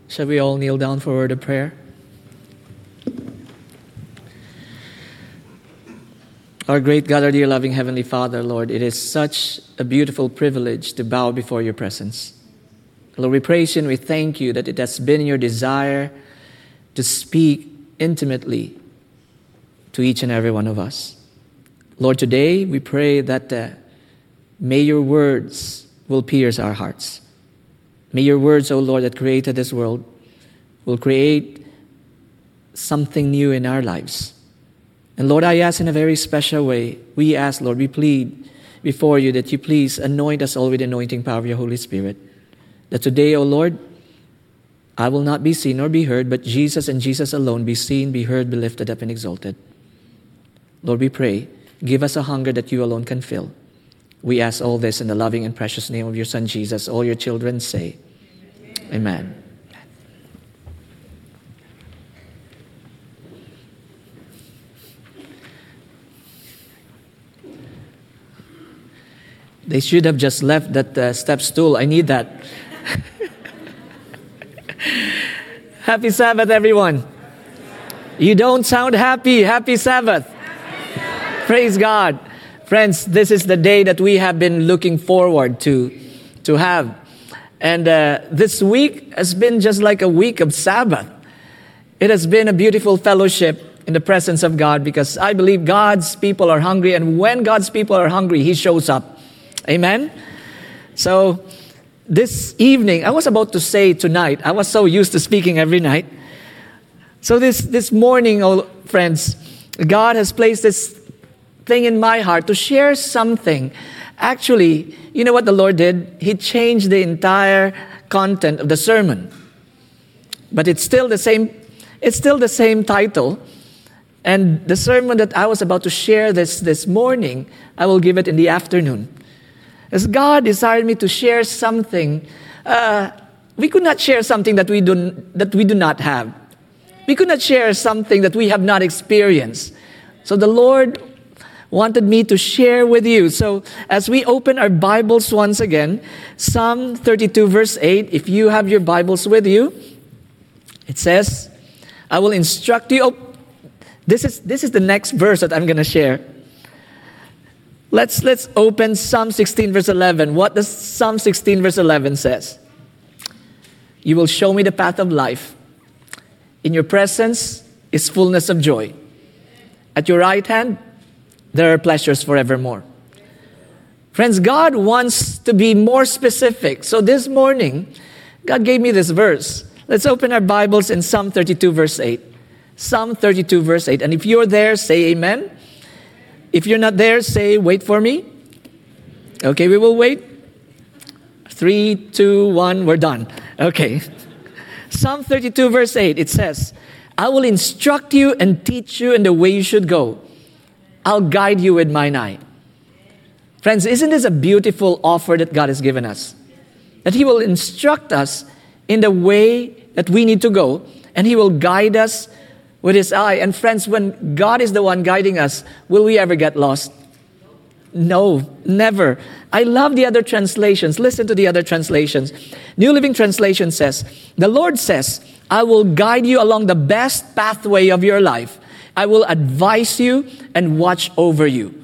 Shall we all kneel down for a word of prayer? Our great God, our dear loving Heavenly Father, Lord, it is such a beautiful privilege to bow before your presence. Lord, we praise you and we thank you that it has been your desire to speak intimately to each and every one of us. Lord, today we pray that may your words will pierce our hearts. May your words, O Lord, that created this world will create something new in our lives. And Lord, I ask in a very special way, we ask, Lord, we plead before you that you please anoint us all with the anointing power of your Holy Spirit. That today, O Lord, I will not be seen nor be heard, but Jesus and Jesus alone be seen, be heard, be lifted up and exalted. Lord, we pray, give us a hunger that you alone can fill. We ask all this in the loving and precious name of your Son, Jesus. All your children say, Amen. They should have just left that step stool. I need that. Happy Sabbath, everyone. You don't sound happy. Happy Sabbath. Praise God. Friends, this is the day that we have been looking forward to have. And this week has been just like a week of Sabbath. It has been a beautiful fellowship in the presence of God because I believe God's people are hungry. And when God's people are hungry, He shows up. Amen? So, this evening, I was about to say tonight, I was so used to speaking every night. So this morning, oh friends, God has placed this thing in my heart to share something. Actually, you know what the Lord did? He changed the entire content of the sermon. But it's still the same title. And the sermon that I was about to share this morning, I will give it in the afternoon. As God desired me to share something, we could not share something that we do not have. We could not share something that we have not experienced. So the Lord wanted me to share with you. So as we open our Bibles once again, Psalm 32 verse 8, if you have your Bibles with you, it says, I will instruct you. Oh, this is the next verse that I'm going to share. Let's open Psalm 16 verse 11. What does Psalm 16 verse 11 says? You will show me the path of life. In your presence is fullness of joy. At your right hand, there are pleasures forevermore. Friends, God wants to be more specific. So this morning, God gave me this verse. Let's open our Bibles in Psalm 32 verse 8. Psalm 32 verse 8. And if you're there, say amen. If you're not there, say, wait for me. Okay, we will wait. 3, 2, 1, we're done. Okay. Psalm 32 verse 8, it says, I will instruct you and teach you in the way you should go. I'll guide you with mine eye. Friends, isn't this a beautiful offer that God has given us? That He will instruct us in the way that we need to go, and He will guide us with His eye. And friends, when God is the one guiding us, will we ever get lost? No, never. I love the other translations. Listen to the other translations. New Living Translation says, the Lord says, I will guide you along the best pathway of your life. I will advise you and watch over you.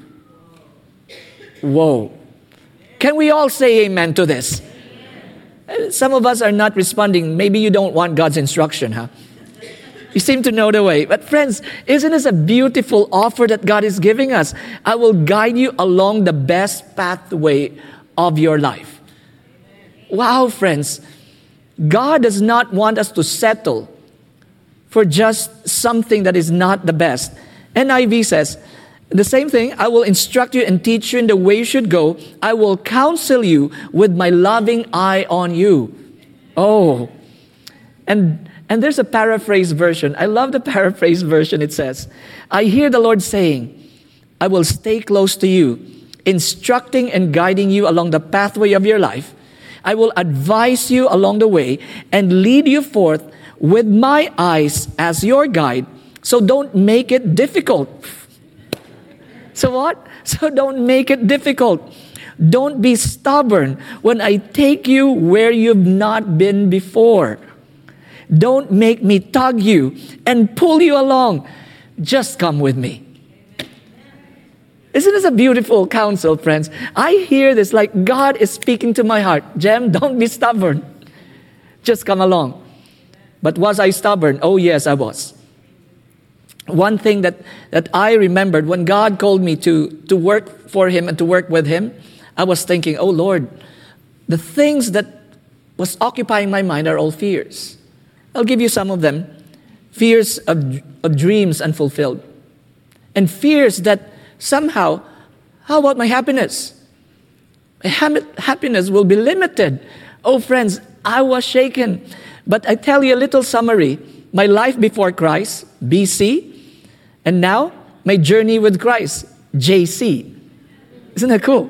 Whoa. Can we all say amen to this? Some of us are not responding. Maybe you don't want God's instruction, huh? You seem to know the way. But friends, isn't this a beautiful offer that God is giving us? I will guide you along the best pathway of your life. Wow, friends. God does not want us to settle for just something that is not the best. NIV says, the same thing, I will instruct you and teach you in the way you should go. I will counsel you with my loving eye on you. Oh, and there's a paraphrase version. I love the paraphrase version. It says, I hear the Lord saying, I will stay close to you, instructing and guiding you along the pathway of your life. I will advise you along the way and lead you forth with my eyes as your guide. So don't make it difficult. So what? So don't make it difficult. Don't be stubborn when I take you where you've not been before. Don't make me tug you and pull you along. Just come with me. Isn't this a beautiful counsel, friends? I hear this like God is speaking to my heart. Jem, don't be stubborn. Just come along. But was I stubborn? Oh, yes, I was. One thing that I remembered when God called me to work for Him and to work with Him, I was thinking, oh, Lord, the things that was occupying my mind are all fears. I'll give you some of them. Fears of dreams unfulfilled. And fears that somehow, how about my happiness? My happiness will be limited. Oh, friends, I was shaken. But I tell you a little summary. My life before Christ, BC, and now my journey with Christ, JC. Isn't that cool?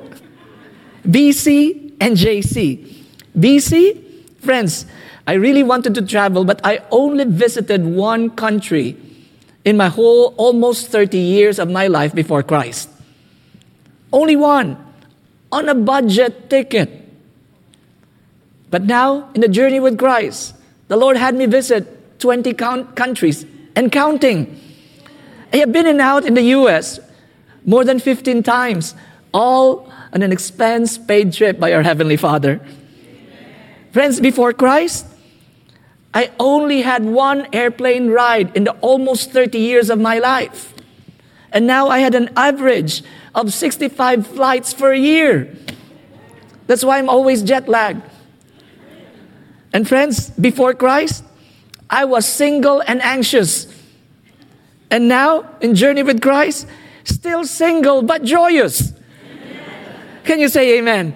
BC and JC. BC, friends, I really wanted to travel, but I only visited one country in my whole almost 30 years of my life before Christ. Only one, on a budget ticket. But now, in the journey with Christ, the Lord had me visit 20 countries and counting. I have been in and out in the U.S. more than 15 times, all on an expense-paid trip by our Heavenly Father. Friends, before Christ, I only had one airplane ride in the almost 30 years of my life. And now I had an average of 65 flights for a year. That's why I'm always jet lagged. And friends, before Christ, I was single and anxious. And now, in journey with Christ, still single but joyous. Can you say amen?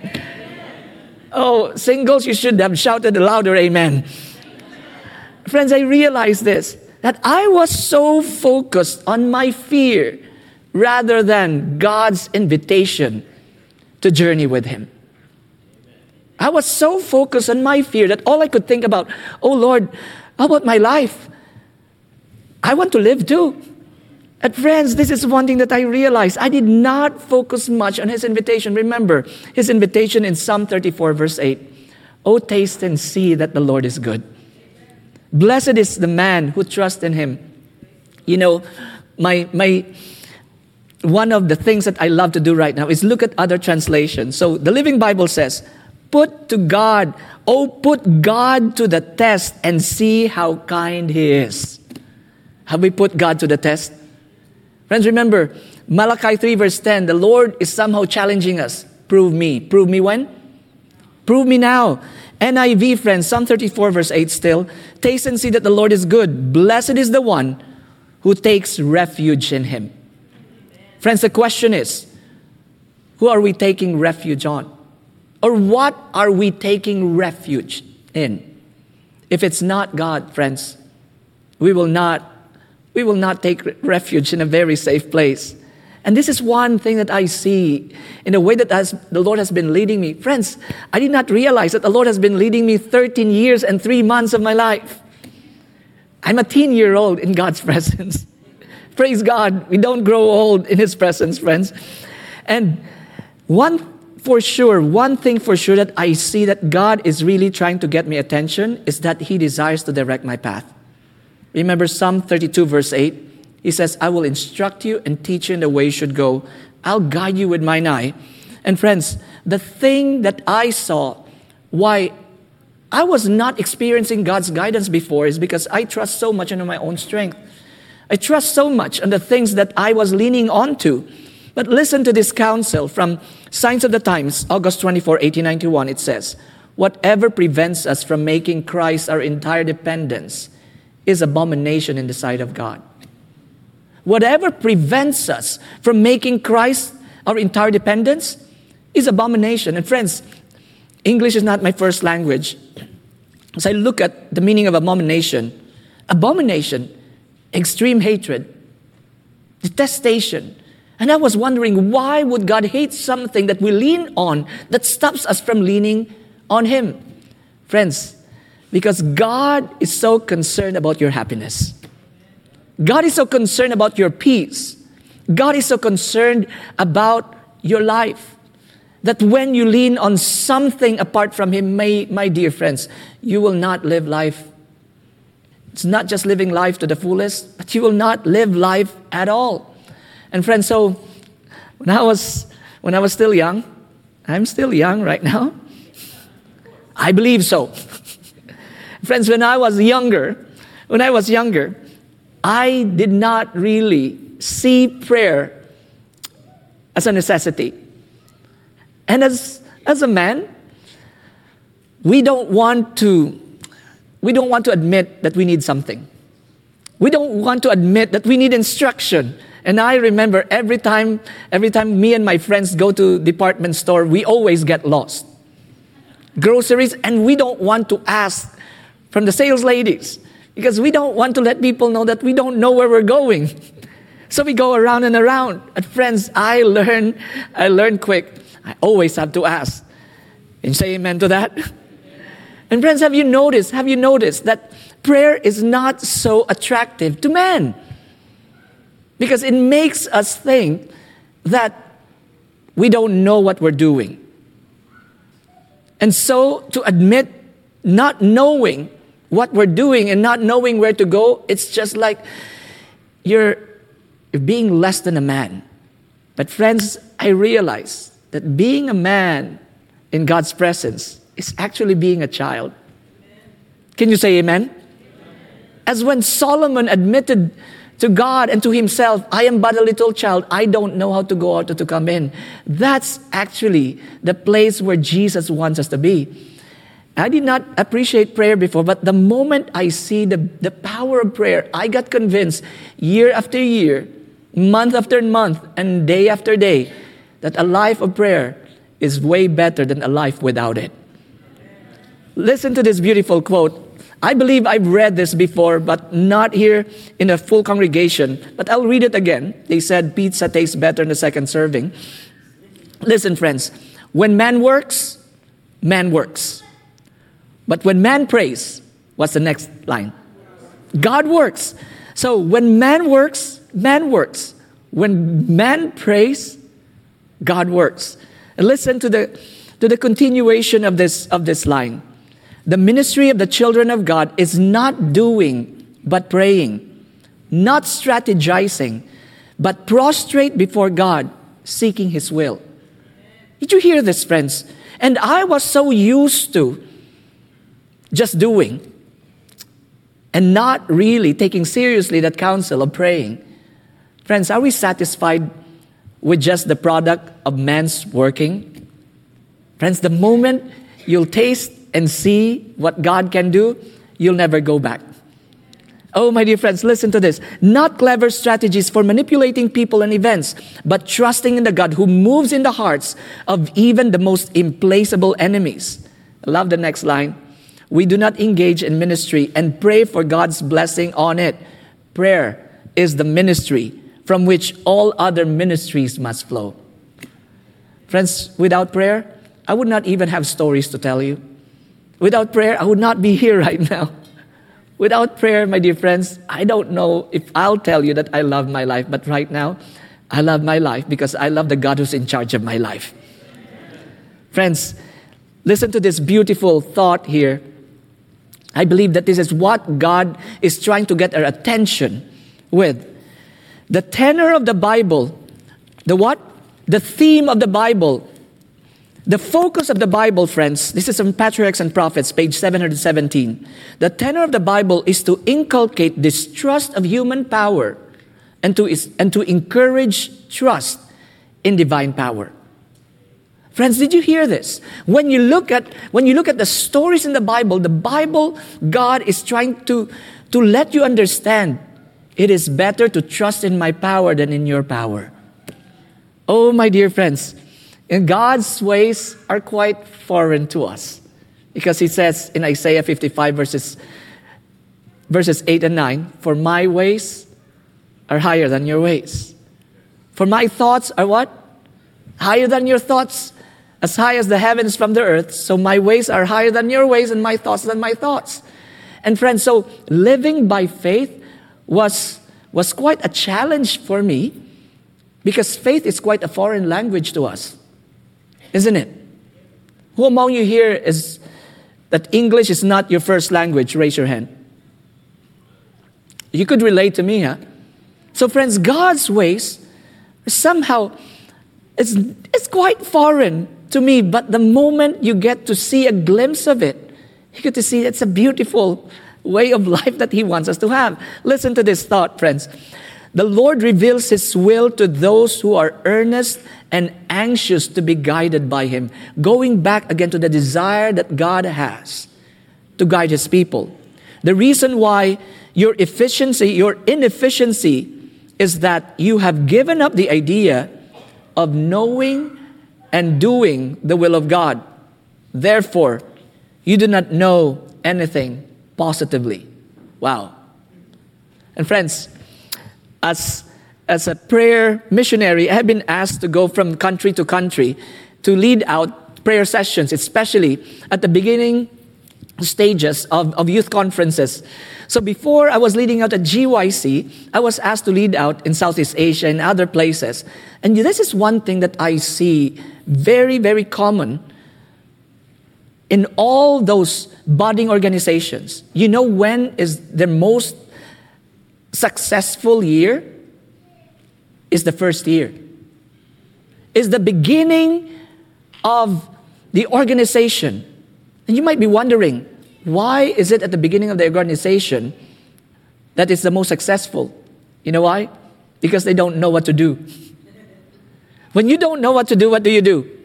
Oh, singles, you should have shouted louder amen. Friends, I realized this, that I was so focused on my fear rather than God's invitation to journey with Him. I was so focused on my fear that all I could think about, oh Lord, how about my life? I want to live too. And friends, this is one thing that I realized. I did not focus much on His invitation. Remember, His invitation in Psalm 34 verse 8. Oh, taste and see that the Lord is good. Blessed is the man who trusts in Him. You know, one of the things that I love to do right now is look at other translations. So the Living Bible says, put God to the test and see how kind He is. Have we put God to the test? Friends, remember, Malachi 3 verse 10, the Lord is somehow challenging us. Prove me. Prove me when? Prove me now. NIV, friends, Psalm 34 verse 8 still. Taste and see that the Lord is good. Blessed is the one who takes refuge in Him. Friends, the question is, who are we taking refuge on? Or what are we taking refuge in? If it's not God, friends, we will not take refuge in a very safe place. And this is one thing that I see in a way that the Lord has been leading me. Friends, I did not realize that the Lord has been leading me 13 years and 3 months of my life. I'm a teen-year-old in God's presence. Praise God, we don't grow old in His presence, friends. And one thing for sure that I see that God is really trying to get my attention is that He desires to direct my path. Remember Psalm 32 verse 8? He says, I will instruct you and teach you in the way you should go. I'll guide you with mine eye. And friends, the thing that I saw, why I was not experiencing God's guidance before is because I trust so much in my own strength. I trust so much on the things that I was leaning onto. But listen to this counsel from Signs of the Times, August 24, 1891. It says, whatever prevents us from making Christ our entire dependence is abomination in the sight of God. Whatever prevents us from making Christ our entire dependence is abomination. And friends, English is not my first language. As I look at the meaning of abomination, extreme hatred, detestation. And I was wondering, why would God hate something that we lean on that stops us from leaning on Him? Friends, because God is so concerned about your happiness. God is so concerned about your peace. God is so concerned about your life that when you lean on something apart from Him, my dear friends, you will not live life It's not just living life to the fullest, but you will not live life at all. And friends, so when I was still young, I'm still young right now. I believe so. Friends, when I was younger, I did not really see prayer as a necessity. And as a man, we don't want to admit that we need something. We don't want to admit that we need instruction. And I remember every time me and my friends go to department store, we always get lost. Groceries, and we don't want to ask from the sales ladies because we don't want to let people know that we don't know where we're going. So we go around and around. And friends, I learn quick. I always have to ask. Can you say amen to that? And friends, have you noticed that prayer is not so attractive to men? Because it makes us think that we don't know what we're doing. And so to admit not knowing what we're doing and not knowing where to go, it's just like you're being less than a man. But friends, I realize that being a man in God's presence is actually being a child. Can you say amen? As when Solomon admitted to God and to himself, I am but a little child, I don't know how to go out or to come in. That's actually the place where Jesus wants us to be. I did not appreciate prayer before, but the moment I see the power of prayer, I got convinced year after year, month after month, and day after day, that a life of prayer is way better than a life without it. Listen to this beautiful quote. I believe I've read this before, but not here in a full congregation. But I'll read it again. They said pizza tastes better in the second serving. Listen, friends. When man works. But when man prays, what's the next line? God works. So when man works. When man prays, God works. And listen to the continuation of this line. The ministry of the children of God is not doing, but praying. Not strategizing, but prostrate before God, seeking His will. Did you hear this, friends? And I was so used to just doing and not really taking seriously that counsel of praying. Friends, are we satisfied with just the product of man's working? Friends, the moment you'll taste and see what God can do, you'll never go back. Oh, my dear friends, listen to this. Not clever strategies for manipulating people and events, but trusting in the God who moves in the hearts of even the most implacable enemies. I love the next line. We do not engage in ministry and pray for God's blessing on it. Prayer is the ministry from which all other ministries must flow. Friends, without prayer, I would not even have stories to tell you. Without prayer, I would not be here right now. Without prayer, my dear friends, I don't know if I'll tell you that I love my life, but right now, I love my life because I love the God who's in charge of my life. Friends, listen to this beautiful thought here. I believe that this is what God is trying to get our attention with. The tenor of the Bible, the what? The theme of the Bible. The focus of the Bible, friends, this is from Patriarchs and Prophets, page 717. The tenor of the Bible is to inculcate distrust of human power and to encourage trust in divine power. Friends, did you hear this? When you look at the stories in the Bible, God is trying to let you understand it is better to trust in my power than in your power. Oh, my dear friends, and God's ways are quite foreign to us. Because He says in Isaiah 55 verses 8 and 9, for my ways are higher than your ways. For my thoughts are what? Higher than your thoughts. As high as the heavens from the earth. So my ways are higher than your ways and my thoughts than my thoughts. And friends, so living by faith was quite a challenge for me. Because faith is quite a foreign language to us. Isn't it? Who among you here is that English is not your first language? Raise your hand. You could relate to me, huh? So friends, God's ways somehow, it's quite foreign to me, but the moment you get to see a glimpse of it, you get to see it's a beautiful way of life that He wants us to have. Listen to this thought, friends. The Lord reveals His will to those who are earnest and anxious to be guided by Him. Going back again to the desire that God has to guide His people. The reason why your inefficiency is that you have given up the idea of knowing and doing the will of God. Therefore, you do not know anything positively. Wow. And friends, as a prayer missionary, I have been asked to go from country to country to lead out prayer sessions, especially at the beginning stages of youth conferences. So before I was leading out at GYC, I was asked to lead out in Southeast Asia and other places. And this is one thing that I see very, very common in all those budding organizations. You know when is the most successful year? Is the first year. Is the beginning of the organization. And you might be wondering, why is it at the beginning of the organization that is the most successful? You know why? Because they don't know what to do. When you don't know what to do, what do?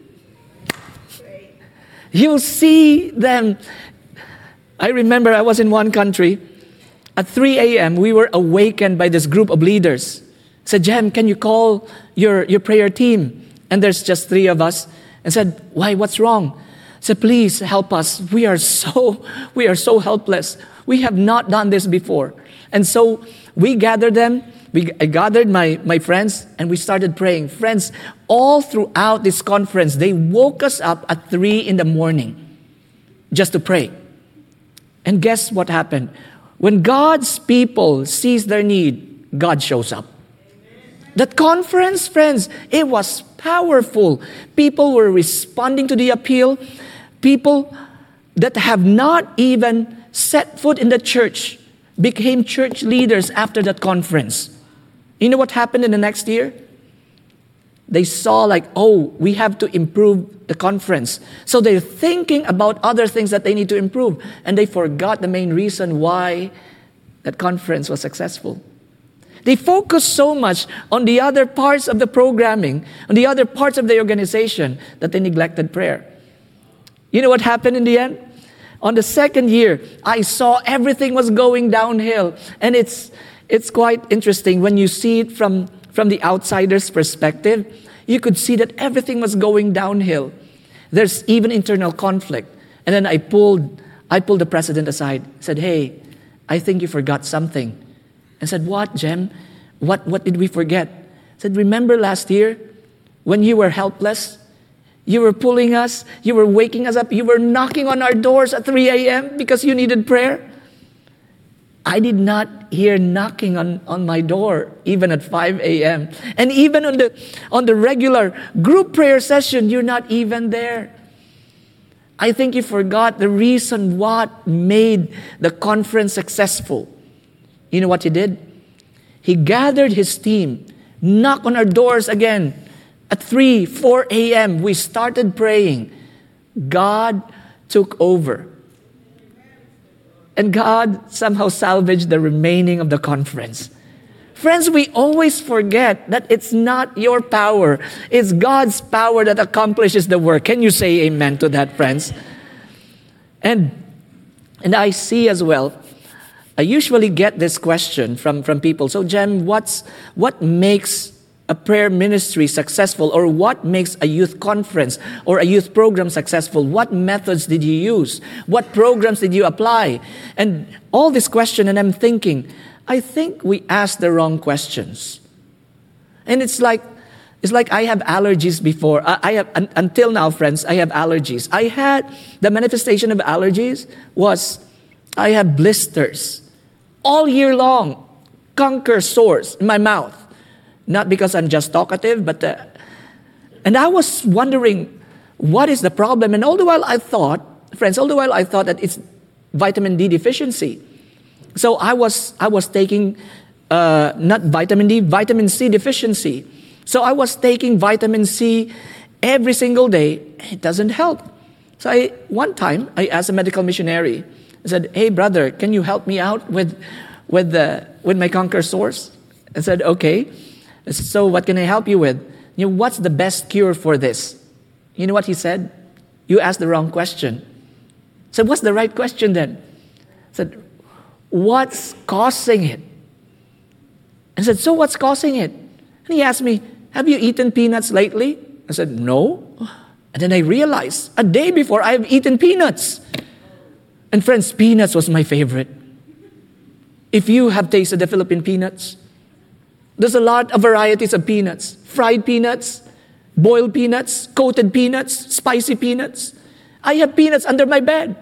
You'll see them. I remember I was in one country. At 3 a.m., we were awakened by this group of leaders. Said, Jem, can you call your prayer team? And there's just 3 of us. And said, why, what's wrong? Said, please help us. We are so helpless. We have not done this before. And so we gathered them. I gathered my friends and we started praying. Friends, all throughout this conference, they woke us up at 3 in the morning just to pray. And guess what happened? When God's people sees their need, God shows up. That conference, friends, it was powerful. People were responding to the appeal. People that have not even set foot in the church became church leaders after that conference. You know what happened in the next year? They saw we have to improve the conference. So they're thinking about other things that they need to improve. And they forgot the main reason why that conference was successful. They focused so much on the other parts of the programming, on the other parts of the organization, that they neglected prayer. You know what happened in the end? On the second year, I saw everything was going downhill. And it's quite interesting when you see it from the outsider's perspective. You could see that everything was going downhill. There's even internal conflict. And then I pulled the president aside, said, hey, I think you forgot something. I said, what, Jem? What did we forget? I said, remember last year when you were helpless? You were pulling us, you were waking us up, you were knocking on our doors at 3 a.m. because you needed prayer. I did not hear knocking on my door even at 5 a.m. And even on the regular group prayer session, you're not even there. I think you forgot the reason what made the conference successful. You know what he did? He gathered his team, knocked on our doors again. At 3, 4 a.m., we started praying. God took over. And God somehow salvaged the remaining of the conference. Friends, we always forget that it's not your power. It's God's power that accomplishes the work. Can you say amen to that, friends? And I see as well, I usually get this question from people. So, Jem, what makes a prayer ministry successful, or what makes a youth conference or a youth program successful? What methods did you use? What programs did you apply? And all this question, and I'm thinking, I think we asked the wrong questions. And it's like I have allergies before. Until now, friends, I have allergies. I had the manifestation of allergies was I have blisters all year long, conquer sores in my mouth. Not because I'm just talkative, but and I was wondering, what is the problem? And all the while I thought that it's vitamin D deficiency. So I was taking not vitamin D, vitamin C deficiency. So I was taking vitamin C every single day. It doesn't help. So one time I asked a medical missionary. I said, "Hey brother, can you help me out with my canker sores?" I said, "Okay. So what can I help you with? What's the best cure for this?" You know what he said? "You asked the wrong question." I said, "What's the right question then?" I said, "What's causing it?" I said, "So what's causing it?" And he asked me, "Have you eaten peanuts lately?" I said, "No." And then I realized, a day before, I have eaten peanuts. And friends, peanuts was my favorite. If you have tasted the Philippine peanuts, there's a lot of varieties of peanuts. Fried peanuts, boiled peanuts, coated peanuts, spicy peanuts. I have peanuts under my bed.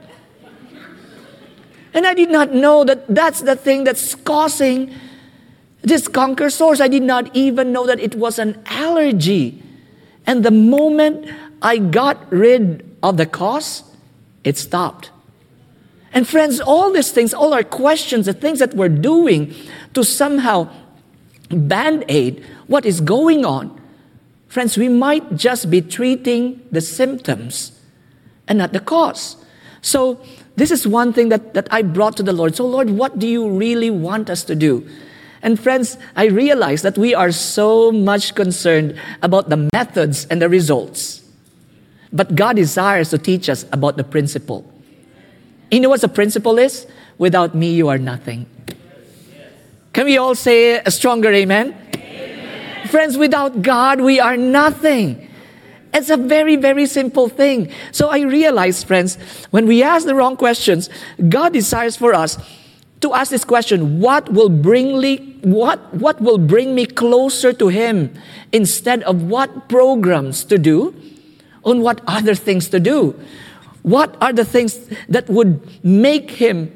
And I did not know that that's the thing that's causing this canker sores. I did not even know that it was an allergy. And the moment I got rid of the cause, it stopped. And friends, all these things, all our questions, the things that we're doing to somehow band-aid what is going on, friends, we might just be treating the symptoms and not the cause. So this is one thing that I brought to the Lord. So Lord, what do you really want us to do? And friends, I realize that we are so much concerned about the methods and the results. But God desires to teach us about the principle. You know what the principle is? Without me, you are nothing. Can we all say a stronger amen? Amen. Friends, without God, we are nothing. It's a very, very simple thing. So I realize, friends, when we ask the wrong questions, God desires for us to ask this question: what will bring me closer to Him, instead of what programs to do, on what other things to do? What are the things that would make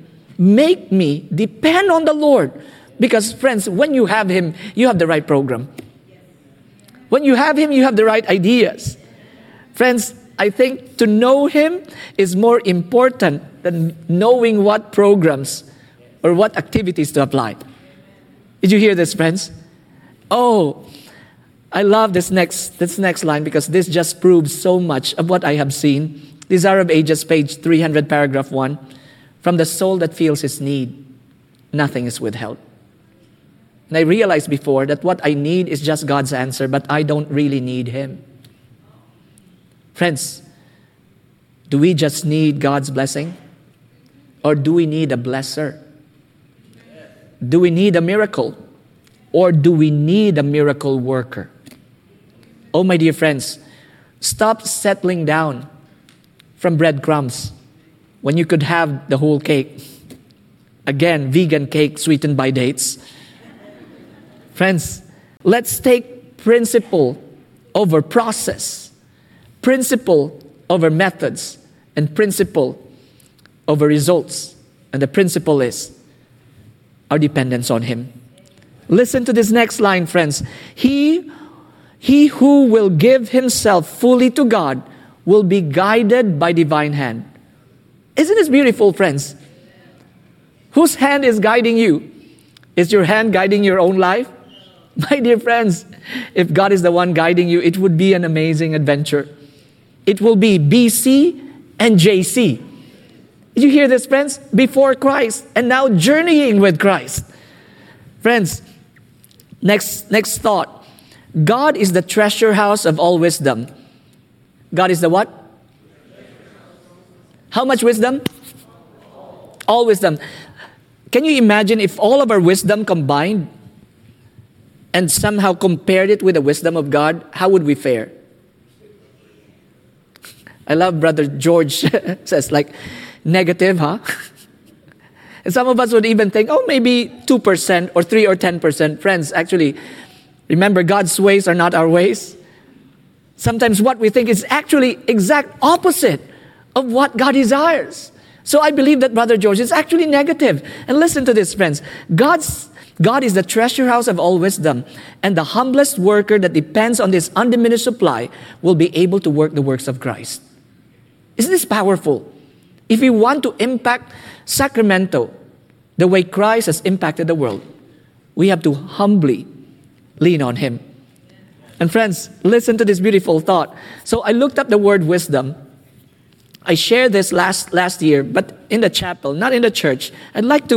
me depend on the Lord? Because friends, when you have Him, you have the right program. When you have Him, you have the right ideas. Friends, I think to know Him is more important than knowing what programs or what activities to apply. Did you hear this, friends? Oh, I love this next line, because this just proves so much of what I have seen. Desire of Ages, page 300, paragraph 1. From the soul that feels its need, nothing is withheld. And I realized before that what I need is just God's answer, but I don't really need Him. Friends, do we just need God's blessing? Or do we need a blesser? Do we need a miracle? Or do we need a miracle worker? Oh, my dear friends, stop settling down from breadcrumbs when you could have the whole cake. Again, vegan cake sweetened by dates. Friends, let's take principle over process, principle over methods, and principle over results. And the principle is our dependence on Him. Listen to this next line, friends. He who will give himself fully to God will be guided by divine hand. Isn't this beautiful, friends? Whose hand is guiding you? Is your hand guiding your own life? My dear friends, if God is the one guiding you, it would be an amazing adventure. It will be BC and JC. Did you hear this, friends? Before Christ and now journeying with Christ. Friends, next thought. God is the treasure house of all wisdom. God is the what? How much wisdom? All wisdom. Can you imagine if all of our wisdom combined and somehow compared it with the wisdom of God, how would we fare? I love Brother George says, like, negative, huh? And some of us would even think, oh, maybe 2% or 3 or 10%. Friends, actually, remember, God's ways are not our ways. Sometimes what we think is actually exact opposite of what God desires. So I believe that Brother George is actually negative. And listen to this, friends. God is the treasure house of all wisdom, and the humblest worker that depends on this undiminished supply will be able to work the works of Christ. Isn't this powerful? If we want to impact Sacramento, the way Christ has impacted the world, we have to humbly lean on Him. And friends, listen to this beautiful thought. So I looked up the word wisdom. I shared this last year, but in the chapel, not in the church. I'd like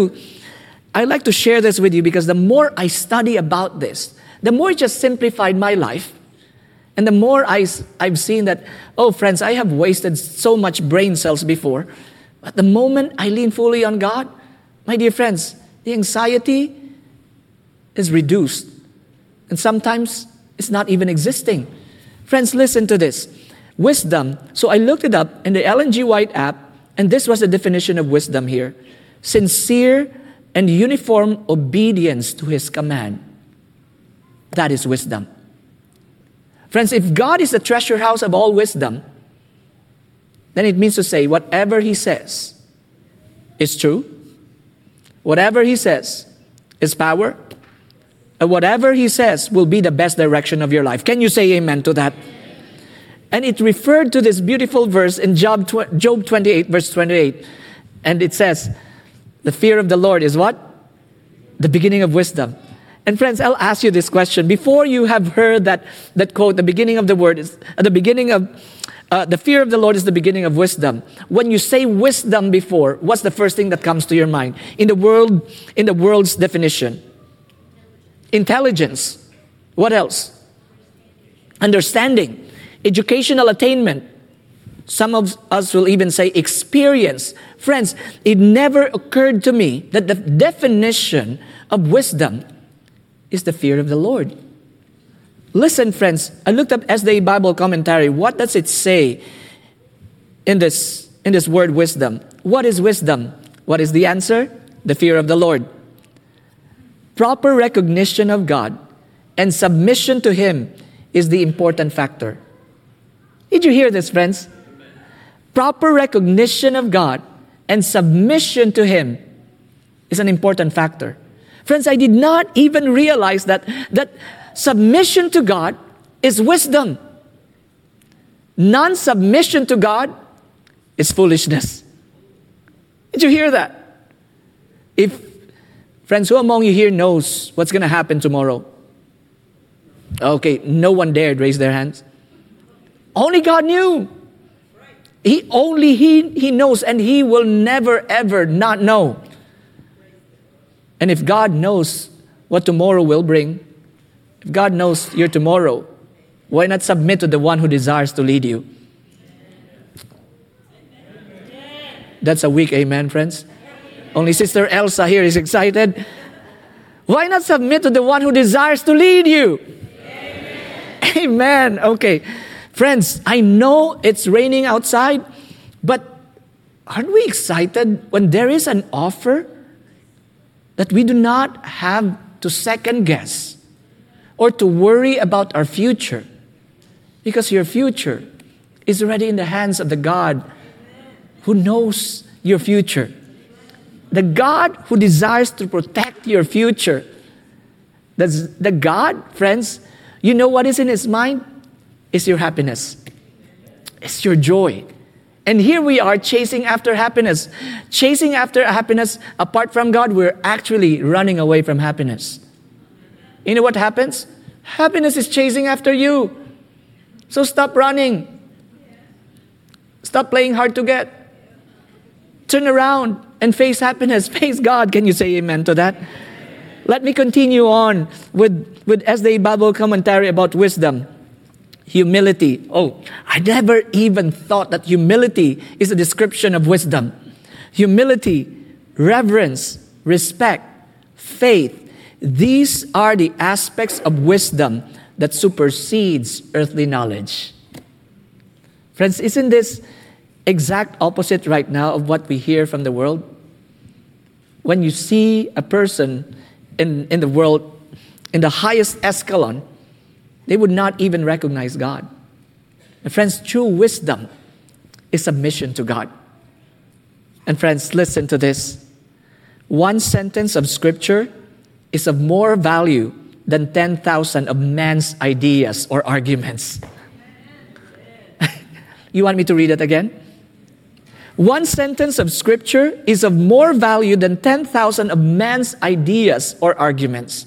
to share this with you because the more I study about this, the more it just simplified my life. And the more I've seen that, oh friends, I have wasted so much brain cells before. But the moment I lean fully on God, my dear friends, the anxiety is reduced. And sometimes it's not even existing. Friends, listen to this. Wisdom. So I looked it up in the Ellen G. White app, and this was the definition of wisdom here. Sincere and uniform obedience to His command. That is wisdom. Friends, if God is the treasure house of all wisdom, then it means to say whatever He says is true. Whatever He says is power. And whatever He says will be the best direction of your life. Can you say amen to that? And it referred to this beautiful verse in Job 28, verse 28. And it says, the fear of the Lord is what? The beginning of wisdom. And friends, I'll ask you this question. Before you have heard that quote, the beginning of the word is, the beginning of, the fear of the Lord is the beginning of wisdom. When you say wisdom before, what's the first thing that comes to your mind? In the world's definition. Intelligence. What else? Understanding. Educational attainment. Some of us will even say experience. Friends, it never occurred to me that the definition of wisdom is the fear of the Lord. Listen, friends, I looked up SDA Bible commentary. What does it say in this word wisdom? What is wisdom? What is the answer? The fear of the Lord. Proper recognition of God and submission to Him is the important factor. Did you hear this, friends? Proper recognition of God and submission to Him is an important factor. Friends, I did not even realize that submission to God is wisdom. Non-submission to God is foolishness. Did you hear that? Friends, who among you here knows what's going to happen tomorrow? Okay, no one dared raise their hands. Only God knew. He knows, and He will never ever not know. And if God knows what tomorrow will bring, if God knows your tomorrow, why not submit to the one who desires to lead you? That's a weak amen, friends. Only Sister Elsa here is excited. Why not submit to the one who desires to lead you? Amen. Okay. Friends, I know it's raining outside, but aren't we excited when there is an offer that we do not have to second guess or to worry about our future? Because your future is already in the hands of the God who knows your future. The God who desires to protect your future. The God, friends, you know what is in His mind? It's your happiness. It's your joy. And here we are chasing after happiness. Chasing after happiness apart from God, we're actually running away from happiness. You know what happens? Happiness is chasing after you. So stop running. Stop playing hard to get. Turn around and face happiness. Face God. Can you say amen to that? Let me continue on with SDA Bible commentary about wisdom. Humility. Oh, I never even thought that humility is a description of wisdom. Humility, reverence, respect, faith. These are the aspects of wisdom that supersedes earthly knowledge. Friends, isn't this exact opposite right now of what we hear from the world? When you see a person in the world, in the highest echelon, they would not even recognize God. And friends, true wisdom is submission to God. And friends, listen to this. One sentence of Scripture is of more value than 10,000 of man's ideas or arguments. You want me to read it again? One sentence of Scripture is of more value than 10,000 of man's ideas or arguments.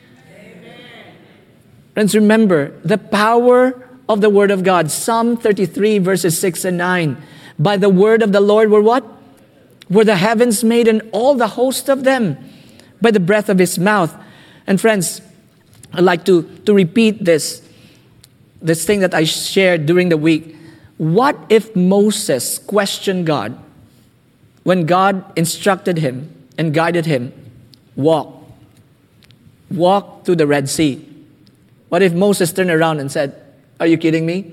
Friends, remember the power of the Word of God. Psalm 33 verses 6 and 9. By the word of the Lord were what? Were the heavens made and all the host of them. By the breath of His mouth. And friends, I'd like to repeat this thing that I shared during the week. What if Moses questioned God when God instructed him and guided him? Walk through the Red Sea. What if Moses turned around and said, "Are you kidding me?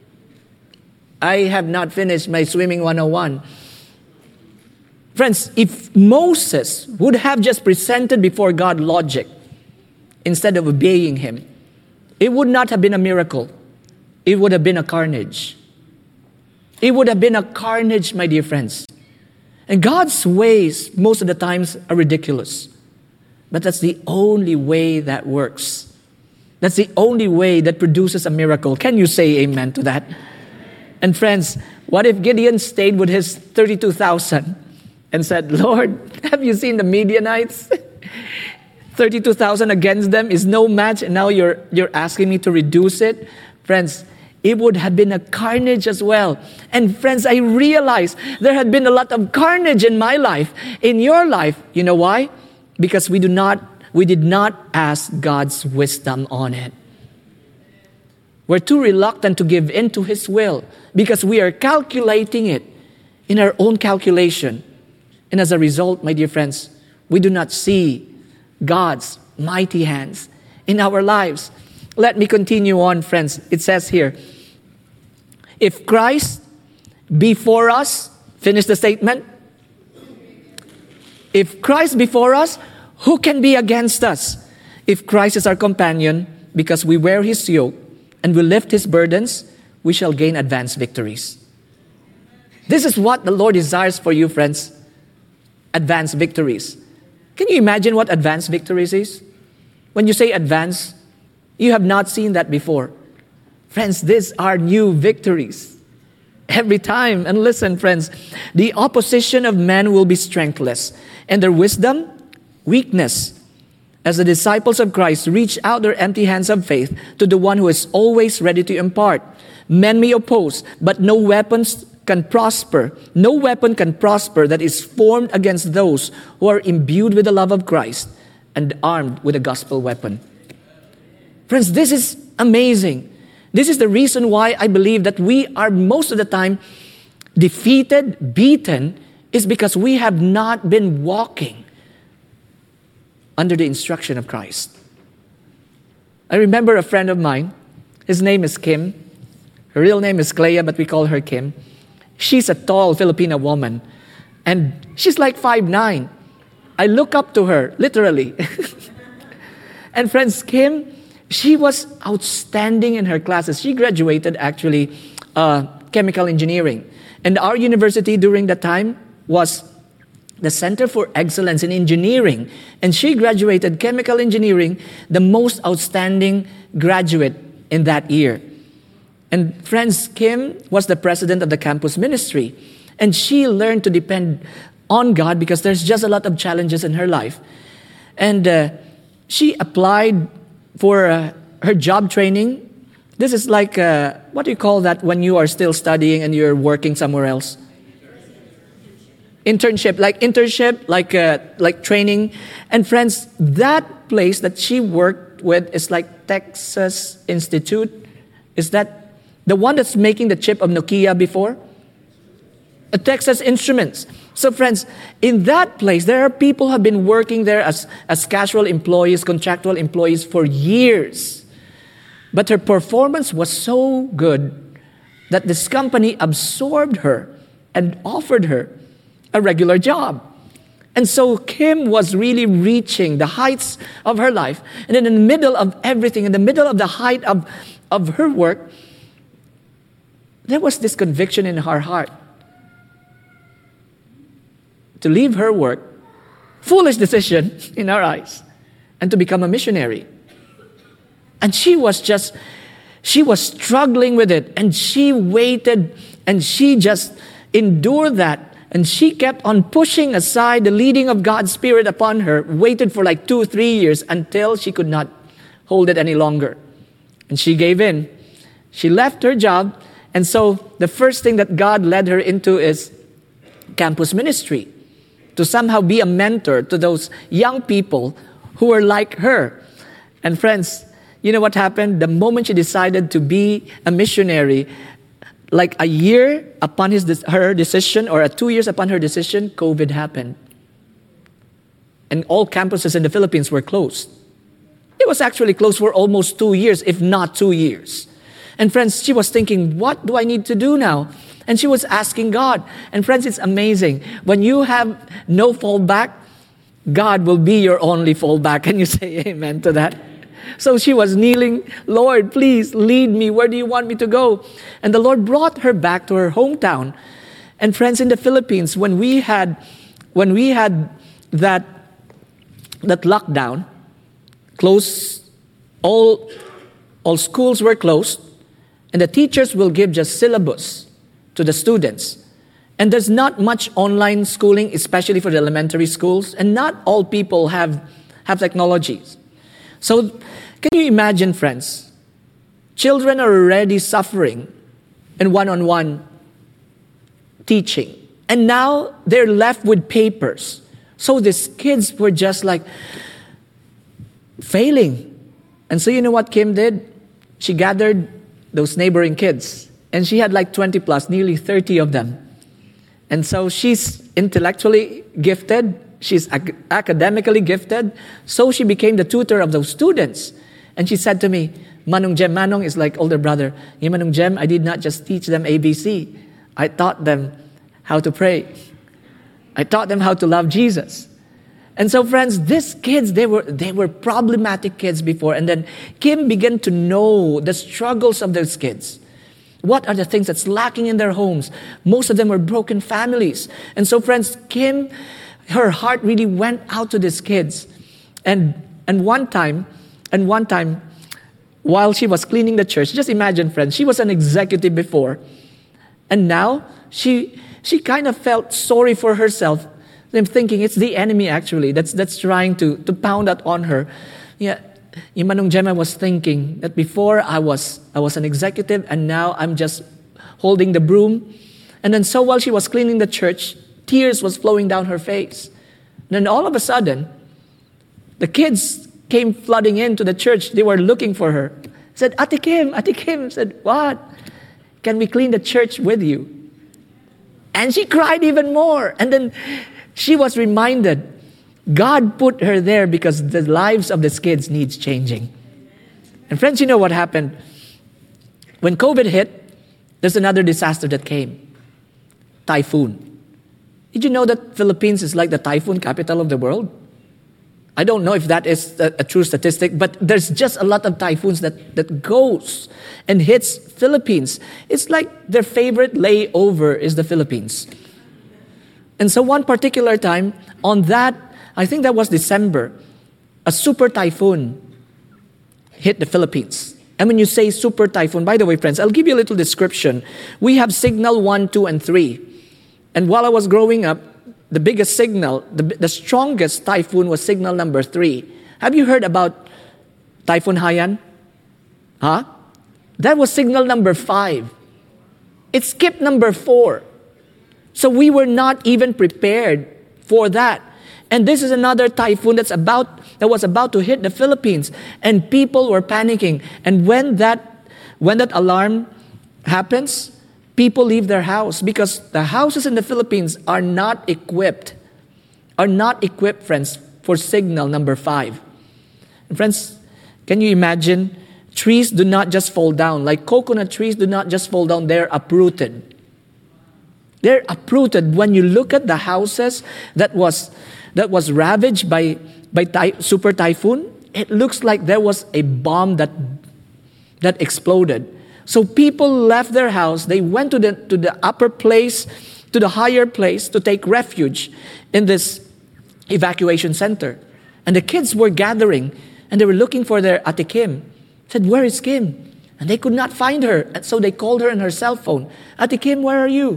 I have not finished my swimming 101. Friends, if Moses would have just presented before God logic instead of obeying Him, it would not have been a miracle. It would have been a carnage. It would have been a carnage, my dear friends. And God's ways, most of the times, are ridiculous. But that's the only way that works. That's the only way that produces a miracle. Can you say amen to that? And friends, what if Gideon stayed with his 32,000 and said, "Lord, have you seen the Midianites? 32,000 against them is no match, and now you're asking me to reduce it?" Friends, it would have been a carnage as well. And friends, I realize there had been a lot of carnage in my life, in your life. You know why? Because we did not ask God's wisdom on it. We're too reluctant to give in to His will because we are calculating it in our own calculation. And as a result, my dear friends, we do not see God's mighty hands in our lives. Let me continue on, friends. It says here, if Christ be for us, finish the statement. If Christ be for us, who can be against us? If Christ is our companion, because we wear His yoke and we lift His burdens, we shall gain advanced victories. This is what the Lord desires for you, friends. Advanced victories. Can you imagine what advanced victories is? When you say advanced, you have not seen that before. Friends, these are new victories. Every time. And listen, friends, the opposition of men will be strengthless, and their wisdom, weakness. As the disciples of Christ reach out their empty hands of faith to the one who is always ready to impart. Men may oppose, but no weapons can prosper. No weapon can prosper that is formed against those who are imbued with the love of Christ and armed with a gospel weapon. Friends, this is amazing. This is the reason why I believe that we are most of the time defeated, beaten, is because we have not been walking under the instruction of Christ. I remember a friend of mine. His name is Kim. Her real name is Clea, but we call her Kim. She's a tall Filipina woman, and she's like 5'9". I look up to her, literally. And friends, Kim, she was outstanding in her classes. She graduated, actually, chemical engineering. And our university during that time was the Center for Excellence in Engineering. And she graduated chemical engineering, the most outstanding graduate in that year. And friends, Kim was the president of the campus ministry. And she learned to depend on God because there's just a lot of challenges in her life. And she applied for her job training. This is like, what do you call that when you are still studying and you're working somewhere else? Internship, like training. And friends, that place that she worked with is like Texas Institute. Is that the one that's making the chip of Nokia before? Texas Instruments. So friends, in that place, there are people who have been working there as casual employees, contractual employees for years. But her performance was so good that this company absorbed her and offered her a regular job. And so Kim was really reaching the heights of her life. And in the middle of everything, in the middle of the height of her work, there was this conviction in her heart to leave her work, foolish decision in our eyes, and to become a missionary. And she was struggling with it, and she waited, and she just endured that And she kept on pushing aside the leading of God's Spirit upon her, waited for like 2-3 years until she could not hold it any longer. And she gave in. She left her job. And so the first thing that God led her into is campus ministry, to somehow be a mentor to those young people who were like her. And friends, you know what happened? The moment she decided to be a missionary, like a year upon her decision, or 2 years upon her decision, COVID happened. And all campuses in the Philippines were closed. It was actually closed for almost 2 years, if not 2 years. And friends, she was thinking, what do I need to do now? And she was asking God. And friends, it's amazing. When you have no fallback, God will be your only fallback. Can you say amen to that? So she was kneeling, Lord, please lead me. Where do you want me to go? And the Lord brought her back to her hometown. And friends, in the Philippines, when we had that lockdown, closed, all schools were closed, and the teachers will give just syllabus to the students. And there's not much online schooling, especially for the elementary schools, and not all people have technologies. So, can you imagine, friends? Children are already suffering in one-on-one teaching. And now they're left with papers. So these kids were just like failing. And so you know what Kim did? She gathered those neighboring kids. And she had like 20 plus, nearly 30 of them. And so she's intellectually gifted. She's academically gifted. So she became the tutor of those students. And she said to me, Manong Jem, Manong is like older brother. Manong Jem, I did not just teach them ABC. I taught them how to pray. I taught them how to love Jesus. And so friends, these kids, they were problematic kids before. And then Kim began to know the struggles of those kids. What are the things that's lacking in their homes? Most of them were broken families. And so friends, Kim, her heart really went out to these kids. And one time, while she was cleaning the church, just imagine, friends, she was an executive before. And now, she kind of felt sorry for herself. I'm thinking it's the enemy actually that's trying to pound that on her. Yeah, Manong Gemma was thinking that before I was an executive and now I'm just holding the broom. And then so while she was cleaning the church, tears was flowing down her face. And then all of a sudden, the kids came flooding into the church. They were looking for her. Said, Ate Kim. Said, what? Can we clean the church with you? And she cried even more. And then she was reminded, God put her there because the lives of these kids needs changing. And friends, you know what happened? When COVID hit, there's another disaster that came. Typhoon. Did you know that Philippines is like the typhoon capital of the world? I don't know if that is a true statistic, but there's just a lot of typhoons that goes and hits Philippines. It's like their favorite layover is the Philippines. And so one particular time, on that, I think that was December, a super typhoon hit the Philippines. And when you say super typhoon, by the way, friends, I'll give you a little description. We have signal 1, 2, and 3. And while I was growing up, the biggest signal, the strongest typhoon was signal number 3. Have you heard about Typhoon Haiyan? Huh? That was signal number 5. It skipped number 4. So we were not even prepared for that. And this is another typhoon that was about to hit the Philippines. And people were panicking. And when that alarm happens, people leave their house because the houses in the Philippines are not equipped, friends, for signal number 5. And friends, can you imagine? Trees do not just fall down. Like coconut trees do not just fall down. They're uprooted. They're uprooted. When you look at the houses that was ravaged by super typhoon, it looks like there was a bomb that exploded. So people left their house. They went to the upper place, to the higher place to take refuge in this evacuation center. And the kids were gathering and they were looking for their Ate Kim. Said, where is Kim? And they could not find her. And so they called her on her cell phone. Ate Kim, where are you?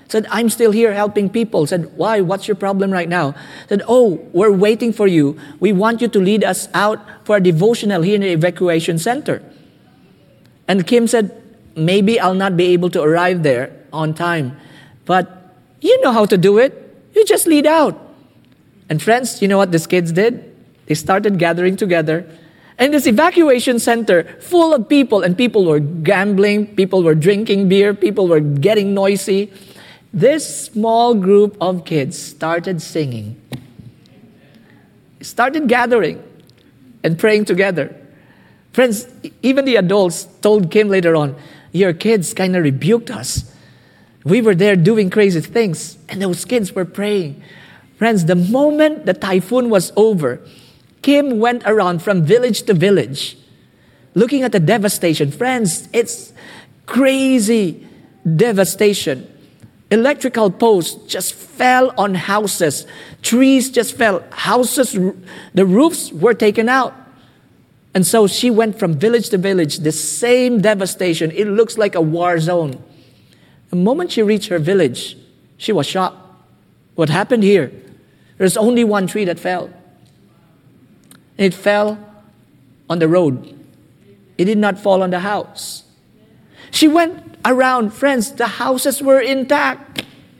Said, I'm still here helping people. Said, why? What's your problem right now? Said, oh, we're waiting for you. We want you to lead us out for a devotional here in the evacuation center. And Kim said, maybe I'll not be able to arrive there on time. But you know how to do it. You just lead out. And friends, you know what these kids did? They started gathering together. And this evacuation center full of people, and people were gambling, people were drinking beer, people were getting noisy. This small group of kids started singing, started gathering and praying together. Friends, even the adults told Kim later on, your kids kind of rebuked us. We were there doing crazy things, and those kids were praying. Friends, the moment the typhoon was over, Kim went around from village to village, looking at the devastation. Friends, it's crazy devastation. Electrical posts just fell on houses. Trees just fell. Houses, the roofs were taken out. And so she went from village to village, the same devastation. It looks like a war zone. The moment she reached her village, she was shocked. What happened here? There's only one tree that fell. It fell on the road. It did not fall on the house. She went around, friends, the houses were intact.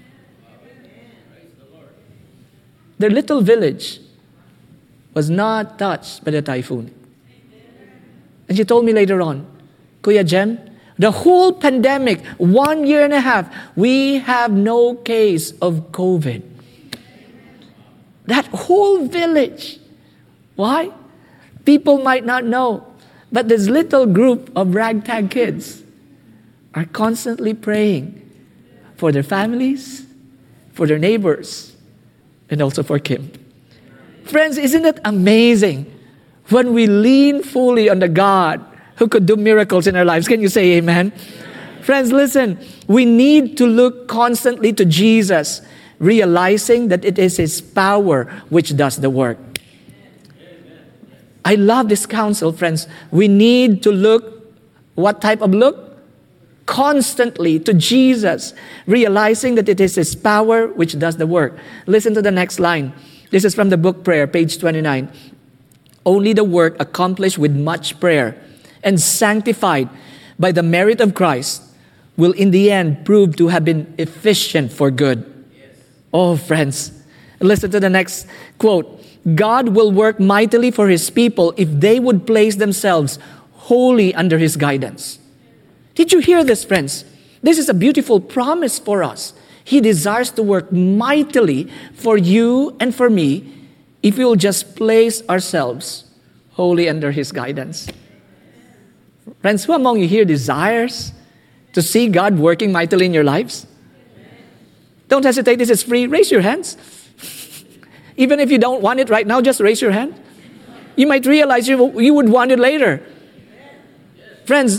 Their little village was not touched by the typhoon. And she told me later on, Kuya Jem, the whole pandemic, 1 year and a half, we have no case of COVID. That whole village. Why? People might not know, but this little group of ragtag kids are constantly praying for their families, for their neighbors, and also for Kim. Friends, isn't it amazing when we lean fully on the God who could do miracles in our lives? Can you say amen? Friends, listen, we need to look constantly to Jesus, realizing that it is His power which does the work. I love this counsel, friends. We need to look, what type of look? Constantly to Jesus, realizing that it is His power which does the work. Listen to the next line. This is from the book Prayer, page 29. Only the work accomplished with much prayer and sanctified by the merit of Christ will in the end prove to have been efficient for good. Oh, friends, listen to the next quote. God will work mightily for His people if they would place themselves wholly under His guidance. Did you hear this, friends? This is a beautiful promise for us. He desires to work mightily for you and for me if we will just place ourselves wholly under His guidance. Friends, who among you here desires to see God working mightily in your lives? Don't hesitate, this is free. Raise your hands. Even if you don't want it right now, just raise your hand. You might realize you would want it later. Friends,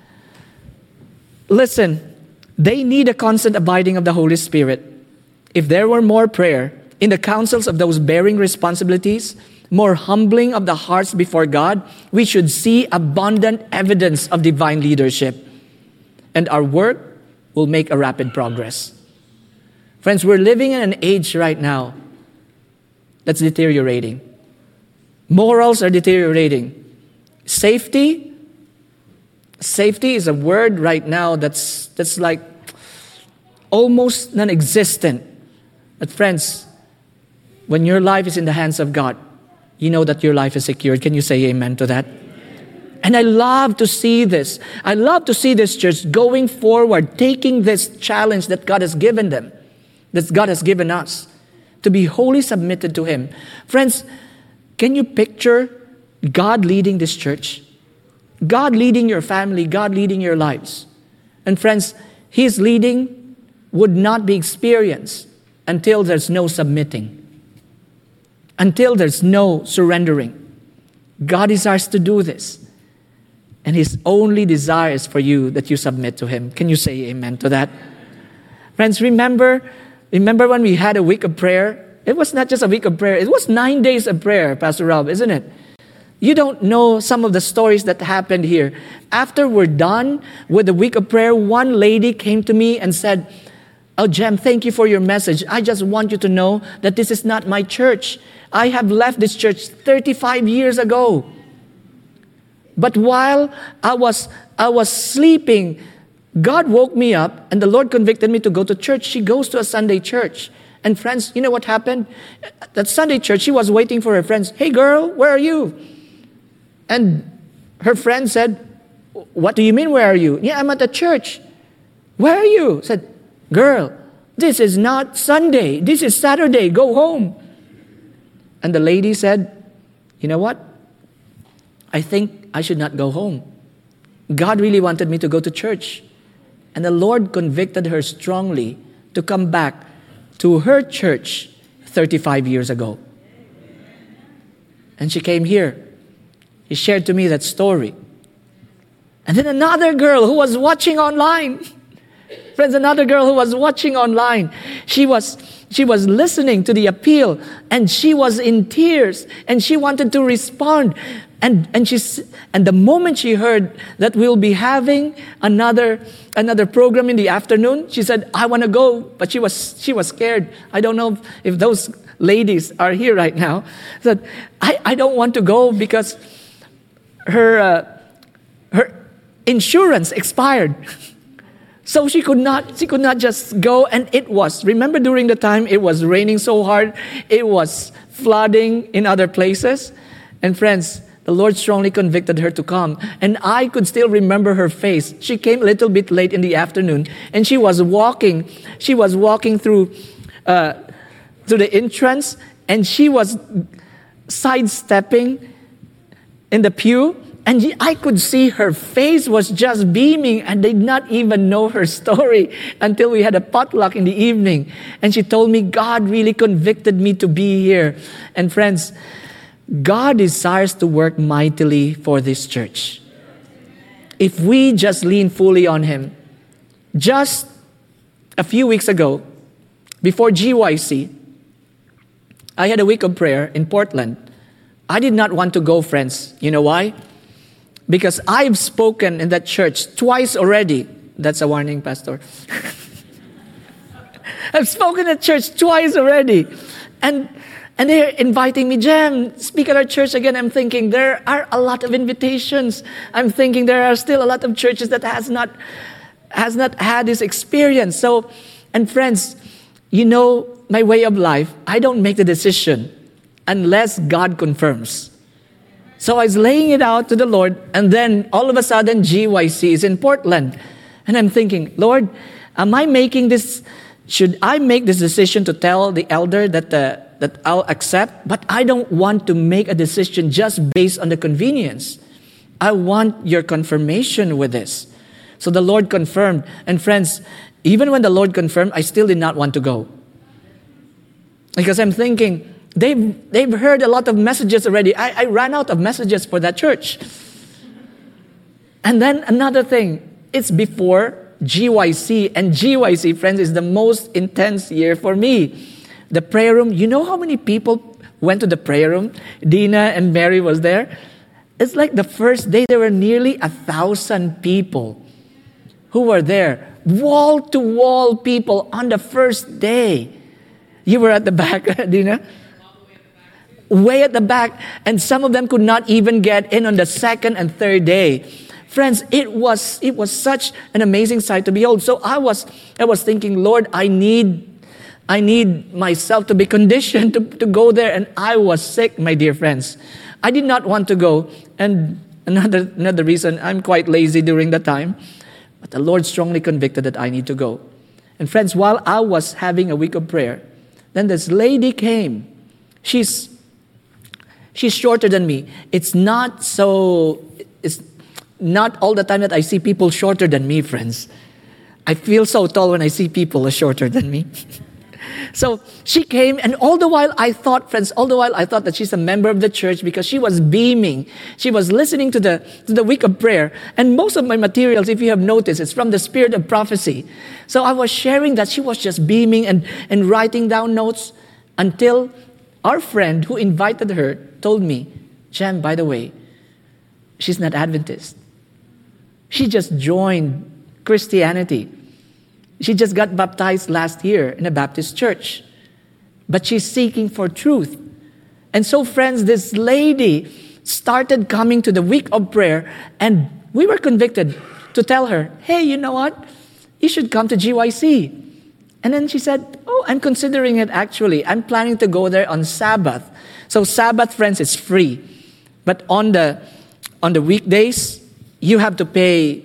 listen, they need a constant abiding of the Holy Spirit. If there were more prayer in the counsels of those bearing responsibilities, more humbling of the hearts before God, we should see abundant evidence of divine leadership. And our work will make a rapid progress. Friends, we're living in an age right now that's deteriorating. Morals are deteriorating. Safety is a word right now that's like almost non-existent. But friends, when your life is in the hands of God, you know that your life is secured. Can you say amen to that? And I love to see this. I love to see this church going forward, taking this challenge that God has given them, that God has given us, to be wholly submitted to Him. Friends, can you picture God leading this church? God leading your family, God leading your lives. And friends, His leading would not be experienced until there's no submitting, until there's no surrendering. God desires to do this. And His only desire is for you that you submit to Him. Can you say amen to that? Friends, remember when we had a week of prayer? It was not just a week of prayer. It was 9 days of prayer, Pastor Rob, isn't it? You don't know some of the stories that happened here. After we're done with the week of prayer, one lady came to me and said, "Oh, Jem, thank you for your message. I just want you to know that this is not my church. I have left this church 35 years ago. But while I was sleeping, God woke me up and the Lord convicted me to go to church." She goes to a Sunday church. And friends, you know what happened? That Sunday church, she was waiting for her friends. "Hey girl, where are you?" And her friend said, "What do you mean, where are you?" "Yeah, I'm at the church." "Where are you?" Said, "Girl, this is not Sunday. This is Saturday. Go home." And the lady said, "You know what? I think I should not go home. God really wanted me to go to church." And the Lord convicted her strongly to come back to her church 35 years ago. And she came here. He shared to me that story. And then another girl who was watching online. Friends, another girl who was watching online. She was listening to the appeal and she was in tears and she wanted to respond. And the moment she heard that we'll be having another program in the afternoon, she said, "I want to go," but she was scared. I don't know if those ladies are here right now. She said, I don't want to go because her insurance expired. So she could not just go. And remember during the time it was raining so hard, it was flooding in other places. And friends, the Lord strongly convicted her to come. And I could still remember her face. She came a little bit late in the afternoon and she was walking through the entrance and she was sidestepping in the pew. And I could see her face was just beaming and did not even know her story until we had a potluck in the evening. And she told me, "God really convicted me to be here." And friends, God desires to work mightily for this church. If we just lean fully on Him. Just a few weeks ago, before GYC, I had a week of prayer in Portland. I did not want to go, friends. You know why? Because I've spoken in that church twice already. That's a warning, Pastor. I've spoken at church twice already. And they're inviting me, "Jem, speak at our church again." I'm thinking, there are a lot of invitations. I'm thinking there are still a lot of churches that has not had this experience. So, and friends, you know my way of life. I don't make the decision unless God confirms. So I was laying it out to the Lord, and then all of a sudden GYC is in Portland. And I'm thinking, "Lord, should I make this decision to tell the elder that I'll accept? But I don't want to make a decision just based on the convenience. I want your confirmation with this." So the Lord confirmed. And friends, even when the Lord confirmed, I still did not want to go. Because I'm thinking, they've heard a lot of messages already. I ran out of messages for that church. And then another thing, it's before GYC. And GYC, friends, is the most intense year for me. The prayer room, you know how many people went to the prayer room? Dina and Mary was there. It's like the first day, there were nearly 1,000 people who were there. Wall-to-wall people on the first day. You were at the back, Dina? Way at the back. And some of them could not even get in on the second and third day. Friends, it was such an amazing sight to behold. So I was thinking, "Lord, I need myself to be conditioned to go there." And I was sick, my dear friends. I did not want to go. And another reason, I'm quite lazy during that time. But the Lord strongly convicted that I need to go. And friends, while I was having a week of prayer, then this lady came. She's shorter than me. It's not all the time that I see people shorter than me, friends. I feel so tall when I see people shorter than me. So she came, and all the while I thought that she's a member of the church because she was beaming. She was listening to the week of prayer. And most of my materials, if you have noticed, it's from the spirit of prophecy. So I was sharing that she was just beaming and writing down notes until our friend who invited her told me, "Jem, by the way, she's not Adventist. She just joined Christianity. She just got baptized last year in a Baptist church. But she's seeking for truth. And so, friends, this lady started coming to the week of prayer, and we were convicted to tell her, hey, you know what? You should come to GYC. And then she said, oh, I'm considering it actually. I'm planning to go there on Sabbath. So Sabbath, friends, is free. But on the weekdays, you have to pay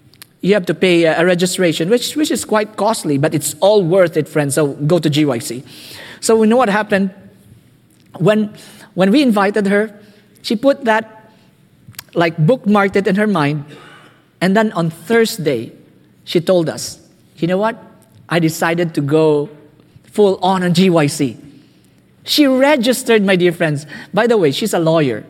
a registration, which is quite costly, but it's all worth it, friends. So go to GYC. So we know what happened. When we invited her, she put that, bookmarked it in her mind. And then on Thursday, she told us, you know what? I decided to go full on GYC. She registered, my dear friends. By the way, she's a lawyer.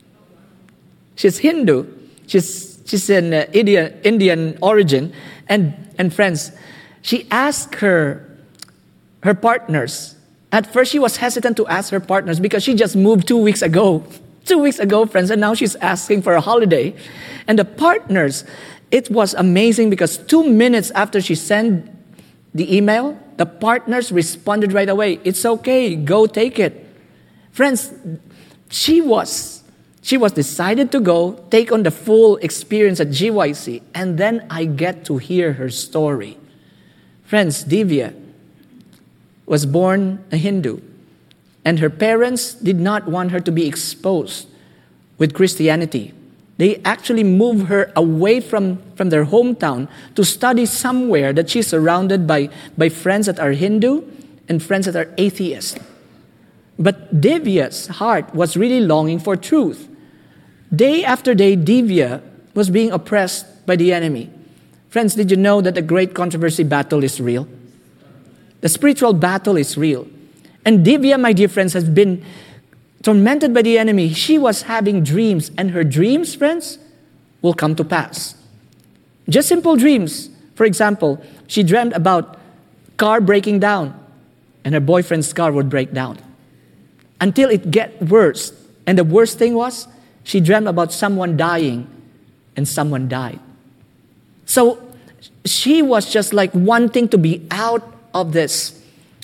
She's Hindu. She's an Indian origin. And friends, she asked her partners. At first, she was hesitant to ask her partners because she just moved 2 weeks ago. 2 weeks ago, friends, and now she's asking for a holiday. And the partners, it was amazing because 2 minutes after she sent the email, the partners responded right away. It's okay, go take it. Friends, she was decided to go, take on the full experience at GYC, and then I get to hear her story. Friends, Divya was born a Hindu, and her parents did not want her to be exposed with Christianity. They actually moved her away from their hometown to study somewhere that she's surrounded by friends that are Hindu and friends that are atheists. But Divya's heart was really longing for truth. Day after day, Divya was being oppressed by the enemy. Friends, did you know that the great controversy battle is real? The spiritual battle is real. And Divya, my dear friends, has been tormented by the enemy. She was having dreams, and her dreams, friends, will come to pass. Just simple dreams. For example, she dreamt about car breaking down, and her boyfriend's car would break down. Until it get worse. And the worst thing was, she dreamt about someone dying, and someone died. So she was just wanting to be out of this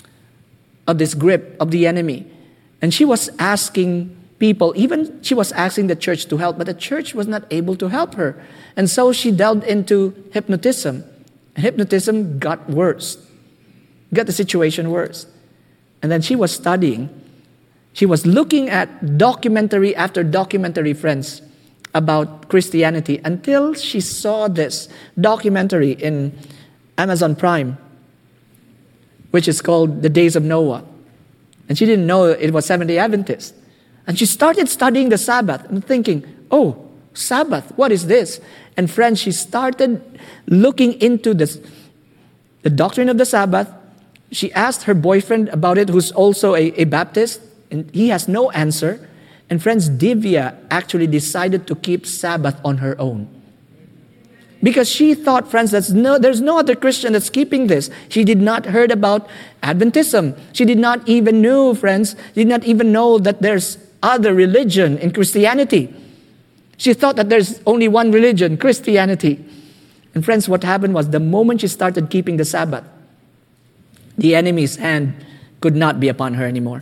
grip of the enemy. And she was asking people, even she was asking the church to help, but the church was not able to help her. And so she delved into hypnotism. And hypnotism got worse, got the situation worse. And then she was studying. She was looking at documentary after documentary, friends, about Christianity until she saw this documentary in Amazon Prime, which is called The Days of Noah. And she didn't know it was Seventh-day Adventist. And she started studying the Sabbath and thinking, oh, Sabbath, what is this? And friends, she started looking into this, the doctrine of the Sabbath. She asked her boyfriend about it, who's also a Baptist, and he has no answer. And friends, Divya actually decided to keep Sabbath on her own. Because she thought, friends, there's no other Christian that's keeping this. She did not heard about Adventism. She did not even know, friends, did not even know that there's other religion in Christianity. She thought that there's only one religion, Christianity. And friends, what happened was the moment she started keeping the Sabbath, the enemy's hand could not be upon her anymore.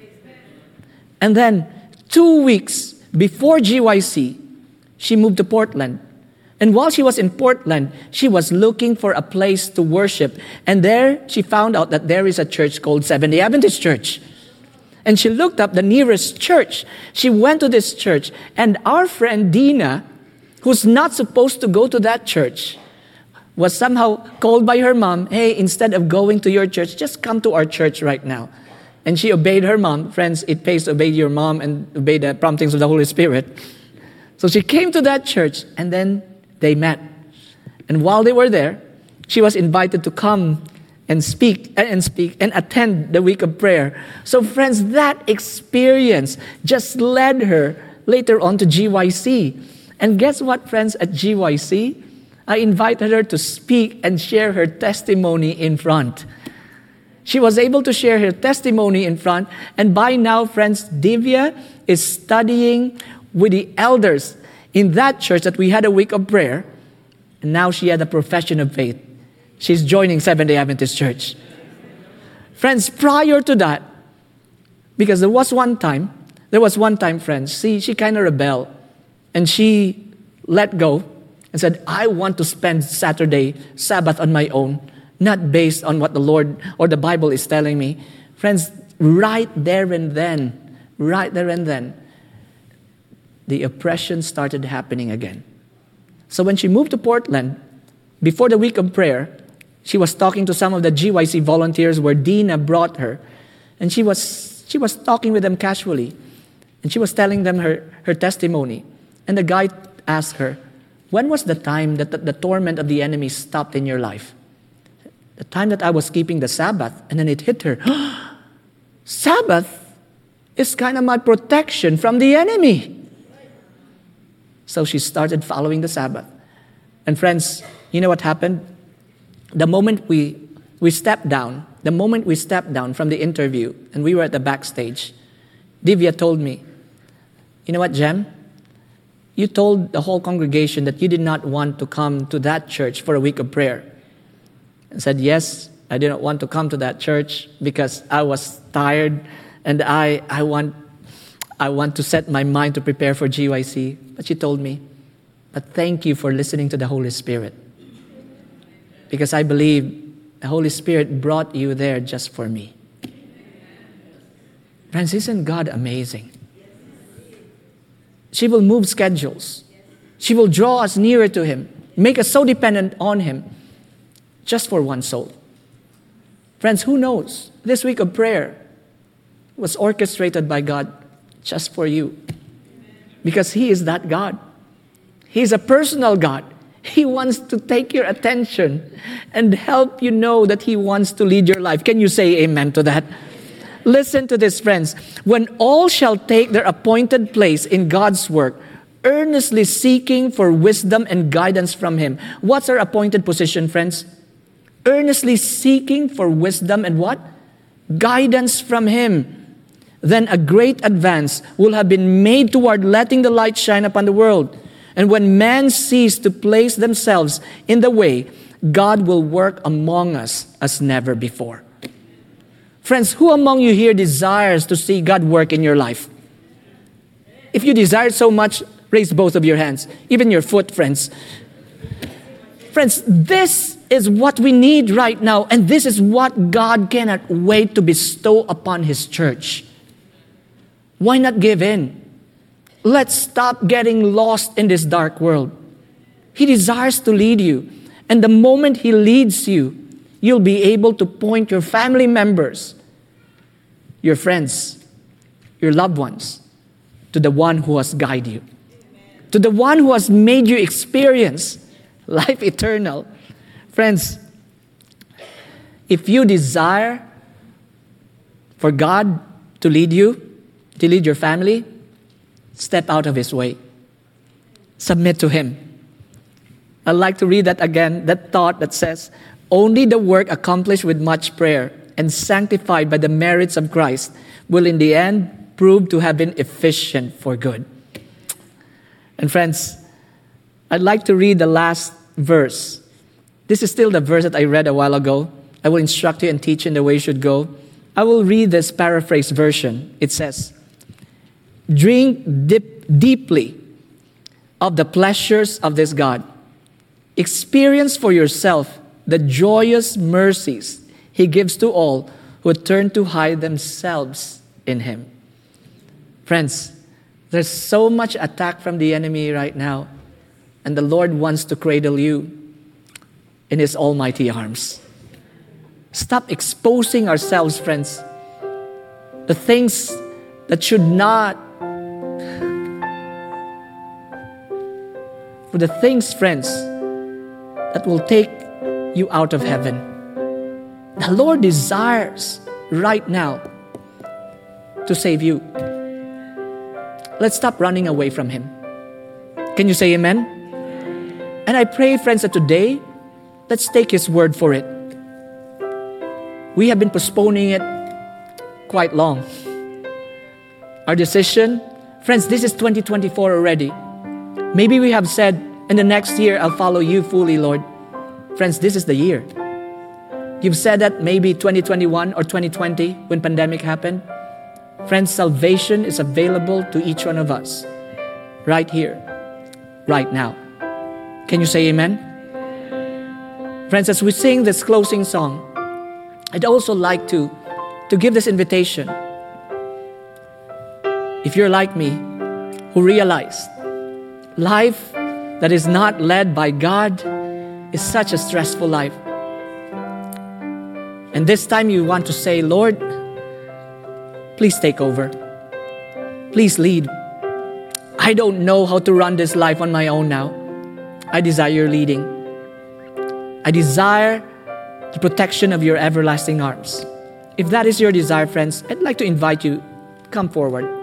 And then 2 weeks before GYC, she moved to Portland. And while she was in Portland, she was looking for a place to worship. And there, she found out that there is a church called Seventh-day Adventist Church. And she looked up the nearest church. She went to this church. And our friend Dina, who's not supposed to go to that church, was somehow called by her mom, hey, instead of going to your church, just come to our church right now. And she obeyed her mom. Friends, it pays to obey your mom and obey the promptings of the Holy Spirit. So she came to that church, and then they met. And while they were there, she was invited to come and speak and attend the week of prayer. So friends, that experience just led her later on to GYC. And guess what, friends, at GYC? I invited her to speak and share her testimony in front. She was able to share her testimony in front. And by now, friends, Divya is studying with the elders in that church that we had a week of prayer. And now she had a profession of faith. She's joining Seventh-day Adventist Church. Friends, prior to that, because there was one time, friends, she kind of rebelled. And she let go and said, I want to spend Saturday, Sabbath on my own, not based on what the Lord or the Bible is telling me. Friends, right there and then, the oppression started happening again. So when she moved to Portland, before the week of prayer, she was talking to some of the GYC volunteers where Dina brought her. And she was talking with them casually. And she was telling them her testimony. And the guy asked her, when was the time that the torment of the enemy stopped in your life? The time that I was keeping the Sabbath. And then it hit her. Sabbath is kind of my protection from the enemy. So she started following the Sabbath. And friends, you know what happened? The moment we stepped down from the interview and we were at the backstage, Divya told me, you know what, Jem? You told the whole congregation that you did not want to come to that church for a week of prayer. And said, yes, I did not want to come to that church because I was tired and I want to set my mind to prepare for GYC. But she told me, but thank you for listening to the Holy Spirit. Because I believe the Holy Spirit brought you there just for me. Friends, isn't God amazing? She will move schedules. She will draw us nearer to Him, make us so dependent on Him, just for one soul. Friends, who knows? This week of prayer was orchestrated by God just for you. Because He is that God. He is a personal God. He wants to take your attention and help you know that He wants to lead your life. Can you say amen to that? Listen to this, friends. When all shall take their appointed place in God's work, earnestly seeking for wisdom and guidance from Him. What's our appointed position, friends? Earnestly seeking for wisdom and what? Guidance from Him. Then a great advance will have been made toward letting the light shine upon the world. And when men cease to place themselves in the way, God will work among us as never before. Friends, who among you here desires to see God work in your life? If you desire so much, raise both of your hands, even your foot, friends. Friends, this is what we need right now, and this is what God cannot wait to bestow upon His church. Why not give in? Let's stop getting lost in this dark world. He desires to lead you. And the moment He leads you, you'll be able to point your family members, your friends, your loved ones, to the one who has guided you. To the one who has made you experience life eternal. Friends, if you desire for God to lead you, to lead your family, step out of His way. Submit to Him. I'd like to read that again, that thought that says, only the work accomplished with much prayer and sanctified by the merits of Christ will in the end prove to have been efficient for good. And friends, I'd like to read the last verse. This is still the verse that I read a while ago. I will instruct you and teach you in the way you should go. I will read this paraphrase version. It says, drink deeply of the pleasures of this God. Experience for yourself the joyous mercies He gives to all who turn to hide themselves in Him. Friends, there's so much attack from the enemy right now, and the Lord wants to cradle you in His almighty arms. Stop exposing ourselves, friends. The things that should not, for the things, friends, that will take you out of heaven. The Lord desires right now to save you. Let's stop running away from Him. Can you say amen? And I pray, friends, that today, let's take His word for it. We have been postponing it quite long. Our decision, friends, this is 2024 already. Maybe we have said, in the next year, I'll follow you fully, Lord. Friends, this is the year. You've said that maybe 2021 or 2020 when pandemic happened. Friends, salvation is available to each one of us right here, right now. Can you say amen? Friends, as we sing this closing song, I'd also like to give this invitation. If you're like me, who realized life that is not led by God is such a stressful life. And this time you want to say, Lord, please take over. Please lead. I don't know how to run this life on my own now. I desire your leading. I desire the protection of your everlasting arms. If that is your desire, friends, I'd like to invite you, come forward.